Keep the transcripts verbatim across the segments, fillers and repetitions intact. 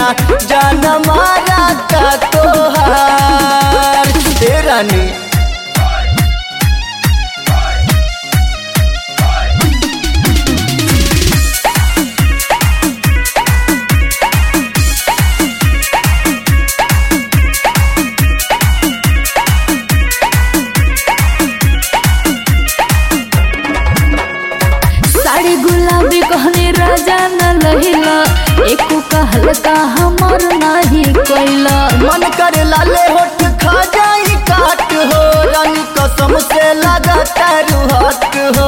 रनिया जान मारा का तोहार हे रानी। साड़ी गुलाबी कहने राजा न लहिला एको कहल का हमर नाही कोइला। मन करे लाले होठ खा जाई काट हो रानी कसम से लगा तारू हट हो।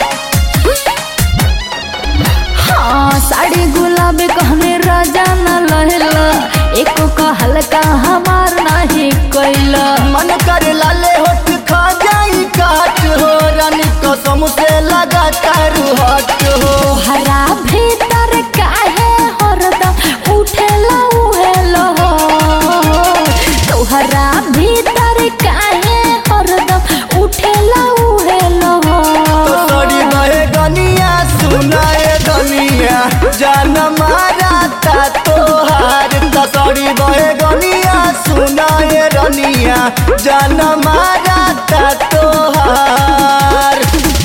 हाँ साड़ी गुलाबी कहने राजा न लहिला एको कहल का हमर नाही कोइला। मन करे लाले होठ खा जाई काट हो रानी कसम से लगा तारू हट हो। हरा भीतर काहे हरदम उठेला उहेला हो। तोहरा भीतर काहे हरदम उठेला उहेला हो। तो सड़ी बहे गनिया सुनाए गनिया जान मारा ता तोहार। तो सड़ी बहे गनिया सुनाए रनिया जान मारा ता तोहार।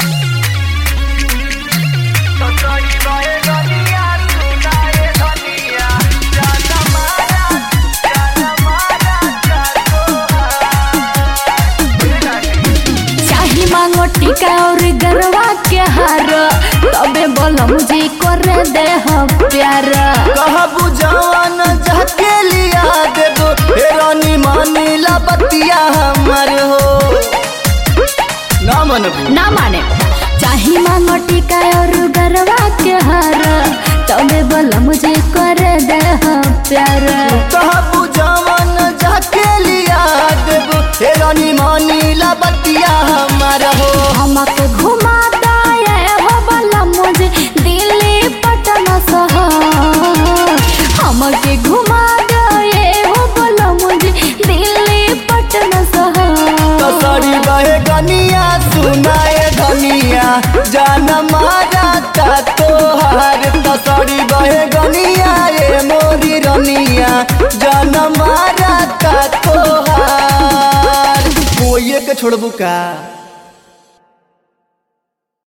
चाही मांगो टीका और गरवा के हार तबे बोला मुझे कर दे हम प्यार। कहबू जवान जाके लिया देबो हे रानी मानीला बतिया हमर हो ना मनबू ना माने। चाही मांगो टीका और गरवा के हार तबे बोला मुझे कर दे हम प्यार। कहबू जवान जाके लिया देबो हे रानी मानीला बतिया हमर हो। हमके घुमा दाए हो बोला मुझे दिल्ली पटना शहर। हमके घुमा दाए हो बोला मुझे दिल्ली पटना शहर। तो सड़ी बहे गनिया सुनाए धनिया जान मारा ता तोहार। तो सड़ी बहे गनिया ये मोरी रनिया जान मारा ता तोहार। कोई के छोड़बू का।